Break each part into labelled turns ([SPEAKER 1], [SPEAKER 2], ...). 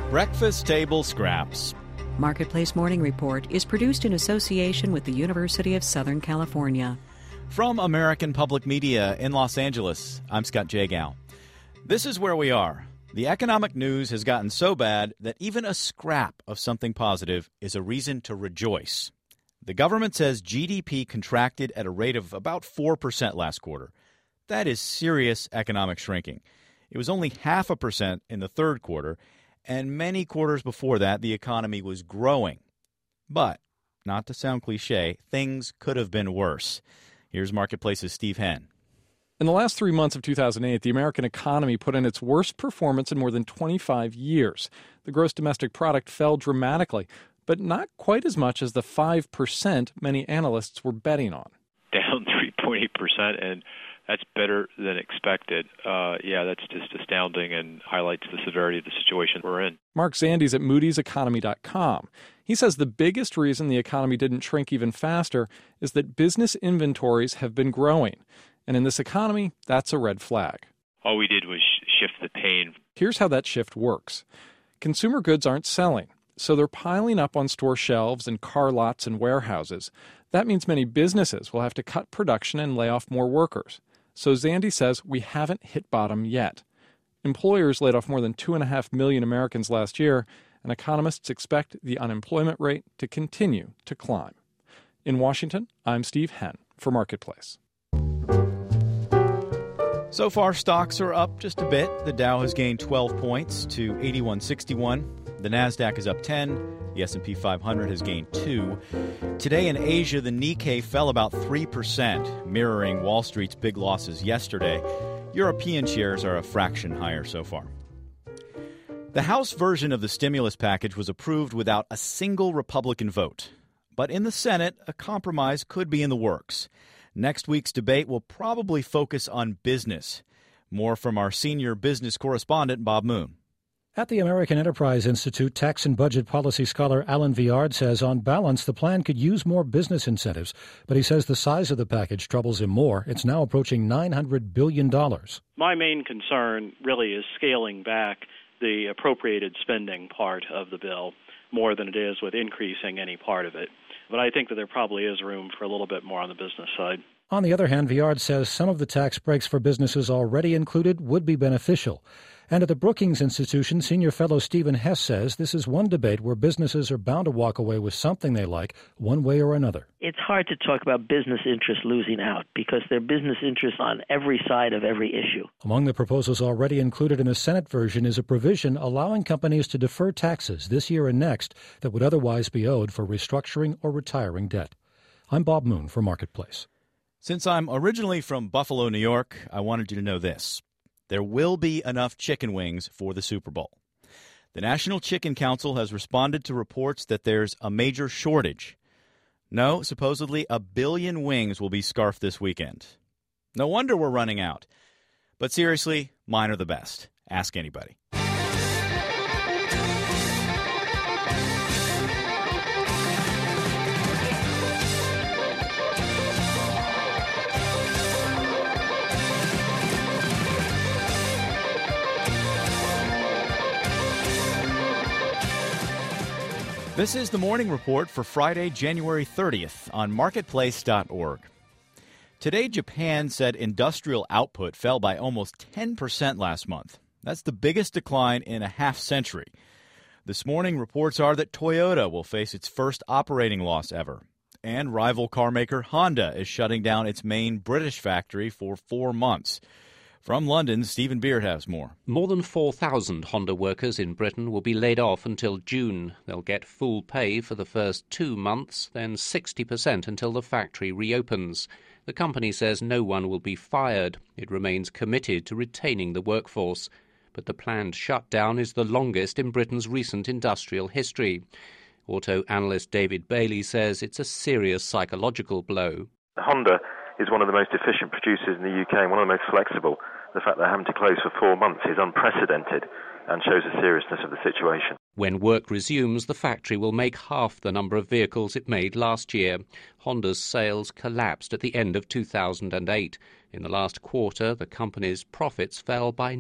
[SPEAKER 1] Breakfast Table Scraps.
[SPEAKER 2] Marketplace Morning Report is produced in association with the University of Southern California.
[SPEAKER 1] From American Public Media in Los Angeles, I'm Scott Jagow. This is where we are. The economic news has gotten so bad that even a scrap of something positive is a reason to rejoice. The government says GDP contracted at a rate of about 4% last quarter. That is serious economic shrinking. It was only 0.5% in the third quarter, and many quarters before that, the economy was growing. But, not to sound cliche, things could have been worse. Here's Marketplace's Steve Henn.
[SPEAKER 3] In the last 3 months of 2008, the American economy put in its worst performance in more than 25 years. The gross domestic product fell dramatically, but not quite as much as the 5% many analysts were betting on.
[SPEAKER 4] Down 3.8%, and that's better than expected. That's just astounding and highlights the severity of the situation we're in.
[SPEAKER 3] Mark Zandi's at moodyseconomy.com. He says the biggest reason the economy didn't shrink even faster is that business inventories have been growing. And in this economy, that's a red flag.
[SPEAKER 4] All we did was shift the pain.
[SPEAKER 3] Here's how that shift works. Consumer goods aren't selling, so they're piling up on store shelves and car lots and warehouses. That means many businesses will have to cut production and lay off more workers. So Zandi says we haven't hit bottom yet. Employers laid off more than 2.5 million Americans last year, and economists expect the unemployment rate to continue to climb. In Washington, I'm Steve Henn for Marketplace.
[SPEAKER 1] So far, stocks are up just a bit. The Dow has gained 12 points to 8161. The Nasdaq is up 10. The S&P 500 has gained 2. Today in Asia, the Nikkei fell about 3%, mirroring Wall Street's big losses yesterday. European shares are a fraction higher so far. The House version of the stimulus package was approved without a single Republican vote. But in the Senate, a compromise could be in the works. Next week's debate will probably focus on business. More from our senior business correspondent, Bob Moon.
[SPEAKER 5] At the American Enterprise Institute, tax and budget policy scholar Alan Viard says on balance the plan could use more business incentives, but he says the size of the package troubles him more. It's now approaching $900 billion.
[SPEAKER 6] My main concern really is scaling back the appropriated spending part of the bill more than it is with increasing any part of it. But I think that there probably is room for a little bit more on the business side.
[SPEAKER 5] On the other hand, Viard says some of the tax breaks for businesses already included would be beneficial. And at the Brookings Institution, senior fellow Stephen Hess says this is one debate where businesses are bound to walk away with something they like, one way or another.
[SPEAKER 7] It's hard to talk about business interests losing out because there are business interests on every side of every issue.
[SPEAKER 5] Among the proposals already included in the Senate version is a provision allowing companies to defer taxes this year and next that would otherwise be owed for restructuring or retiring debt. I'm Bob Moon for Marketplace.
[SPEAKER 1] Since I'm originally from Buffalo, New York, I wanted you to know this. There will be enough chicken wings for the Super Bowl. The National Chicken Council has responded to reports that there's a major shortage. No, supposedly 1 billion wings will be scarfed this weekend. No wonder we're running out. But seriously, mine are the best. Ask anybody. This is the Morning Report for Friday, January 30th on Marketplace.org. Today, Japan said industrial output fell by almost 10% last month. That's the biggest decline in a half-century. This morning, reports are that Toyota will face its first operating loss ever. And rival carmaker Honda is shutting down its main British factory for 4 months. From London, Stephen Beard has more.
[SPEAKER 8] More than 4,000 Honda workers in Britain will be laid off until June. They'll get full pay for the first 2 months, then 60% until the factory reopens. The company says no one will be fired. It remains committed to retaining the workforce. But the planned shutdown is the longest in Britain's recent industrial history. Auto analyst David Bailey says it's a serious psychological blow.
[SPEAKER 9] Honda is one of the most efficient producers in the UK and one of the most flexible. The fact they're having to close for 4 months is unprecedented and shows the seriousness of the situation.
[SPEAKER 8] When work resumes, the factory will make half the number of vehicles it made last year. Honda's sales collapsed at the end of 2008. In the last quarter, the company's profits fell by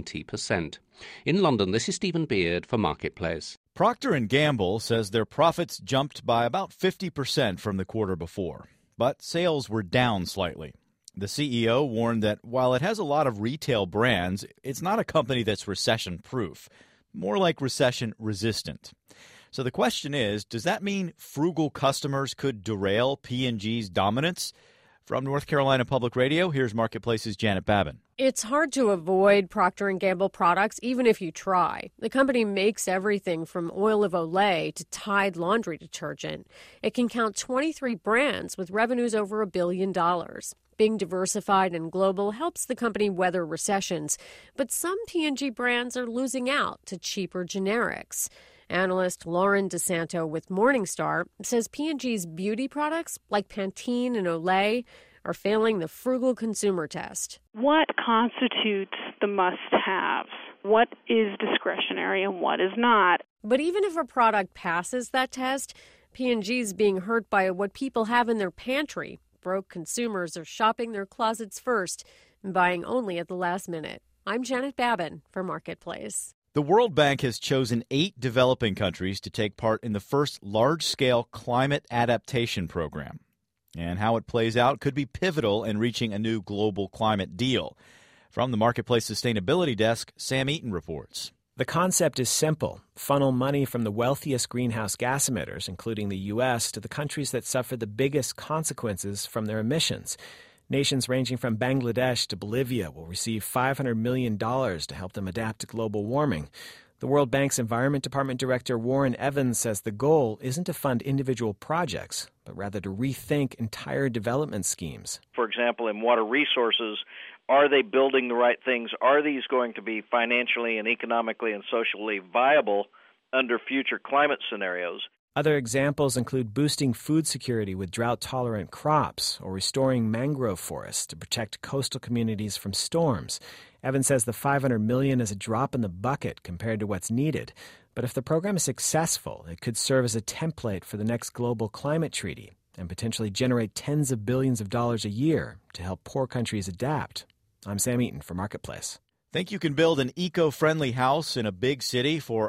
[SPEAKER 8] 90%. In London, this is Stephen Beard for Marketplace.
[SPEAKER 1] Procter & Gamble says their profits jumped by about 50% from the quarter before, but sales were down slightly. The CEO warned that while it has a lot of retail brands, it's not a company that's recession-proof, more like recession-resistant. So the question is, does that mean frugal customers could derail P&G's dominance? From North Carolina Public Radio, here's Marketplace's Janet Babin.
[SPEAKER 10] It's hard to avoid Procter & Gamble products, even if you try. The company makes everything from Oil of Olay to Tide laundry detergent. It can count 23 brands with revenues over $1 billion. Being diversified and global helps the company weather recessions, but some P&G brands are losing out to cheaper generics. Analyst Lauren DeSanto with Morningstar says P&G's beauty products like Pantene and Olay are failing the frugal consumer test.
[SPEAKER 11] What constitutes the must-haves? What is discretionary and what is not?
[SPEAKER 10] But even if a product passes that test, P&G's being hurt by what people have in their pantry. Broke consumers are shopping their closets first and buying only at the last minute. I'm Janet Babin for Marketplace.
[SPEAKER 1] The World Bank has chosen 8 developing countries to take part in the first large-scale climate adaptation program. And how it plays out could be pivotal in reaching a new global climate deal. From the Marketplace Sustainability Desk, Sam Eaton reports.
[SPEAKER 12] The concept is simple. Funnel money from the wealthiest greenhouse gas emitters, including the U.S., to the countries that suffer the biggest consequences from their emissions. Nations ranging from Bangladesh to Bolivia will receive $500 million to help them adapt to global warming. The World Bank's Environment Department Director Warren Evans says the goal isn't to fund individual projects, but rather to rethink entire development schemes.
[SPEAKER 13] For example, in water resources, are they building the right things? Are these going to be financially and economically and socially viable under future climate scenarios?
[SPEAKER 12] Other examples include boosting food security with drought-tolerant crops or restoring mangrove forests to protect coastal communities from storms. Evans says the $500 million is a drop in the bucket compared to what's needed. But if the program is successful, it could serve as a template for the next global climate treaty and potentially generate tens of billions of dollars a year to help poor countries adapt. I'm Sam Eaton for Marketplace.
[SPEAKER 1] Think you can build an eco-friendly house in a big city for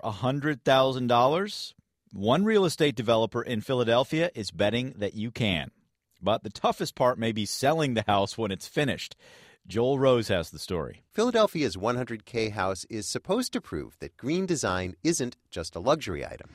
[SPEAKER 1] $100,000? One real estate developer in Philadelphia is betting that you can. But the toughest part may be selling the house when it's finished. Joel Rose has the story.
[SPEAKER 14] Philadelphia's 100K house is supposed to prove that green design isn't just a luxury item.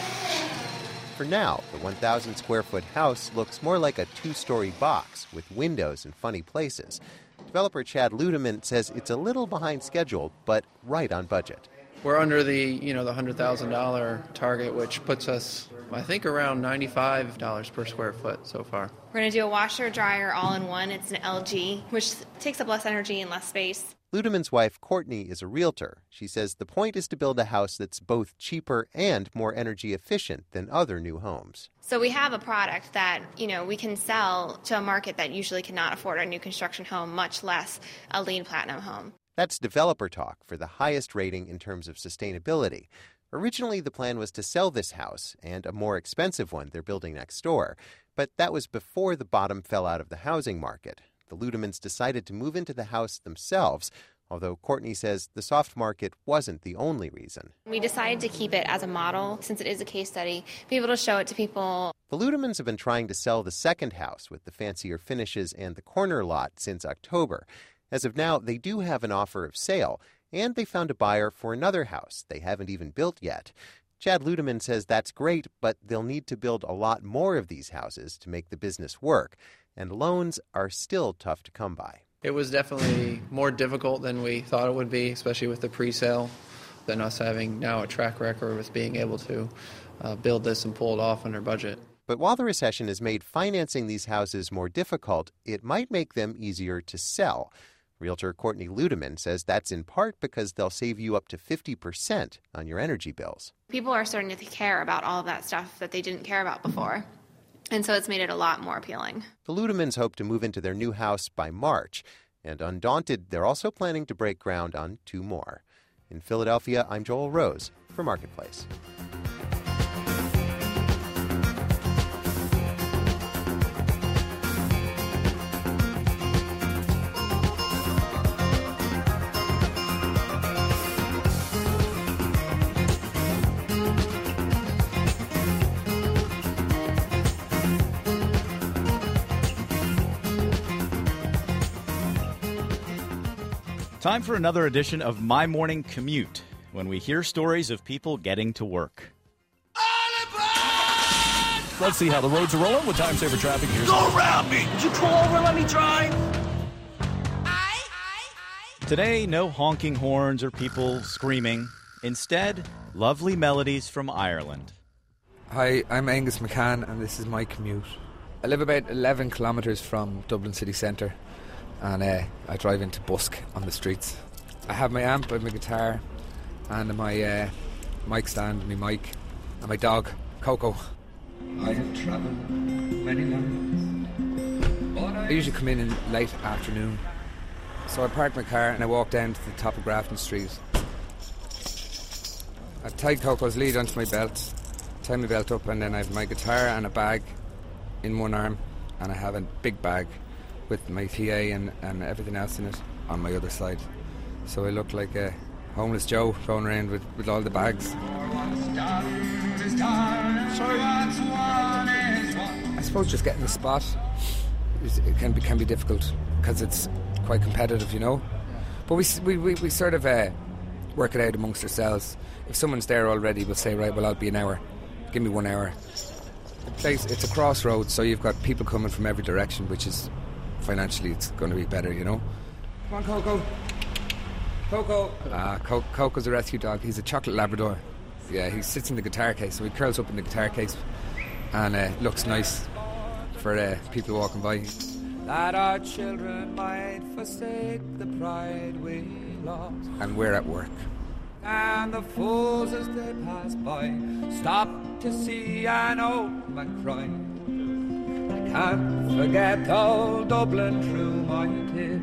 [SPEAKER 14] For now, the 1,000-square-foot house looks more like a 2-story box with windows in funny places. Developer Chad Ludeman says it's a little behind schedule, but right on budget.
[SPEAKER 15] We're under the $100,000 target, which puts us, I think, around $95 per square foot so far.
[SPEAKER 16] We're going to do a washer, dryer, all-in-one. It's an LG, which takes up less energy and less space.
[SPEAKER 14] Ludeman's wife, Courtney, is a realtor. She says the point is to build a house that's both cheaper and more energy efficient than other new homes.
[SPEAKER 16] So we have a product that, we can sell to a market that usually cannot afford a new construction home, much less a LEED Platinum home.
[SPEAKER 14] That's developer talk for the highest rating in terms of sustainability. Originally, the plan was to sell this house and a more expensive one they're building next door. But that was before the bottom fell out of the housing market. The Ludemans decided to move into the house themselves, although Courtney says the soft market wasn't the only reason.
[SPEAKER 16] We decided to keep it as a model, since it is a case study, be able to show it to people.
[SPEAKER 14] The Ludemans have been trying to sell the second house with the fancier finishes and the corner lot since October. As of now, they do have an offer of sale, and they found a buyer for another house they haven't even built yet. Chad Ludeman says that's great, but they'll need to build a lot more of these houses to make the business work, and loans are still tough to come by.
[SPEAKER 15] It was definitely more difficult than we thought it would be, especially with the pre-sale, than us having now a track record with being able to build this and pull it off under budget.
[SPEAKER 14] But while the recession has made financing these houses more difficult, it might make them easier to sell. Realtor Courtney Ludeman says that's in part because they'll save you up to 50% on your energy bills.
[SPEAKER 16] People are starting to care about all of that stuff that they didn't care about before. And so it's made it a lot more appealing.
[SPEAKER 14] The Ludemans hope to move into their new house by March. And undaunted, they're also planning to break ground on 2 more. In Philadelphia, I'm Joel Rose for Marketplace.
[SPEAKER 1] Time for another edition of My Morning Commute, when we hear stories of people getting to work.
[SPEAKER 17] Let's see how the roads are rolling with Time Saver Traffic. Here's
[SPEAKER 18] Go around me! Did you pull over and let me drive?
[SPEAKER 1] Today, no honking horns or people screaming. Instead, lovely melodies from Ireland.
[SPEAKER 19] Hi, I'm Angus McCann, and this is my commute. I live about 11 kilometres from Dublin city centre, and I drive into Busk on the streets. I have my amp and my guitar, and my mic stand, my mic, and my dog, Coco. I have travelled many miles. I usually come in late afternoon, so I park my car and I walk down to the top of Grafton Street. I've tied Coco's lead onto my belt, tie my belt up, and then I have my guitar and a bag in one arm, and I have a big bag with my PA and everything else in it on my other side. So I look like a homeless Joe going around with all the bags. I suppose just getting the spot can be difficult because it's quite competitive, you know. But we sort of work it out amongst ourselves. If someone's there already, we'll say, right, well, I'll be an hour. Give me 1 hour. The place, it's a crossroads, so you've got people coming from every direction, which is financially it's going to be better, you know. Come on, Coco. Coco. Coco's a rescue dog. He's a chocolate Labrador. Yeah, he sits in the guitar case, so he curls up in the guitar case and looks nice for people walking by. That our children might forsake the pride we lost. And we're at work. And the fools as they pass by stop to see an old man cry. I can't forget old Dublin through my tears.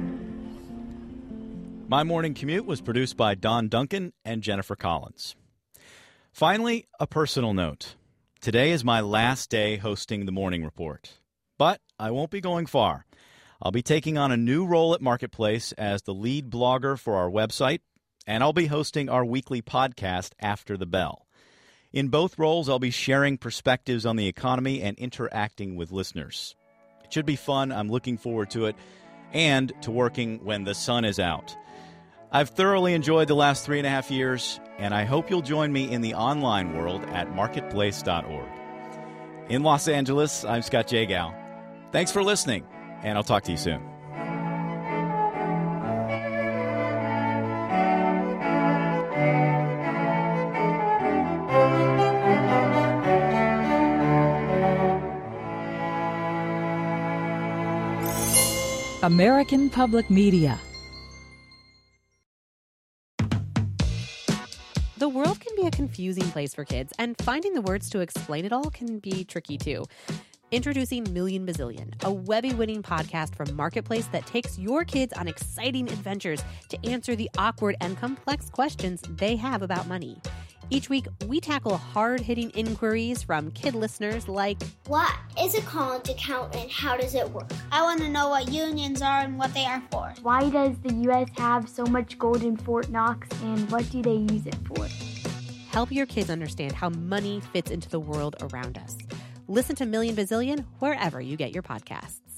[SPEAKER 1] My Morning Commute was produced by Don Duncan and Jennifer Collins. Finally, a personal note. Today is my last day hosting the Morning Report. But I won't be going far. I'll be taking on a new role at Marketplace as the lead blogger for our website, and I'll be hosting our weekly podcast After the Bell. In both roles, I'll be sharing perspectives on the economy and interacting with listeners. It should be fun. I'm looking forward to it, and to working when the sun is out. I've thoroughly enjoyed the last 3.5 years, and I hope you'll join me in the online world at marketplace.org. In Los Angeles, I'm Scott Jagow. Thanks for listening, and I'll talk to you soon.
[SPEAKER 20] American Public Media.
[SPEAKER 21] The world can be a confusing place for kids, and finding the words to explain it all can be tricky too. Introducing Million Bazillion, a Webby-winning podcast from Marketplace that takes your kids on exciting adventures to answer the awkward and complex questions they have about money. Each week, we tackle hard-hitting inquiries from kid listeners like,
[SPEAKER 22] what is a college account and how does it work? I want to know what unions are and what they are for.
[SPEAKER 23] Why does the U.S. have so much gold in Fort Knox and what do they use it for?
[SPEAKER 21] Help your kids understand how money fits into the world around us. Listen to Million Bazillion wherever you get your podcasts.